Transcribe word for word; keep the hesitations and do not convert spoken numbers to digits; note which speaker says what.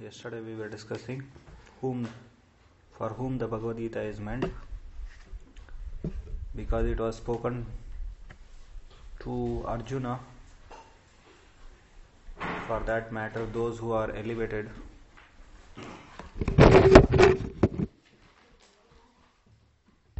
Speaker 1: yesterday we were discussing whom for whom the Bhagavad Gita is meant, because it was spoken to Arjuna. For that matter, those who are elevated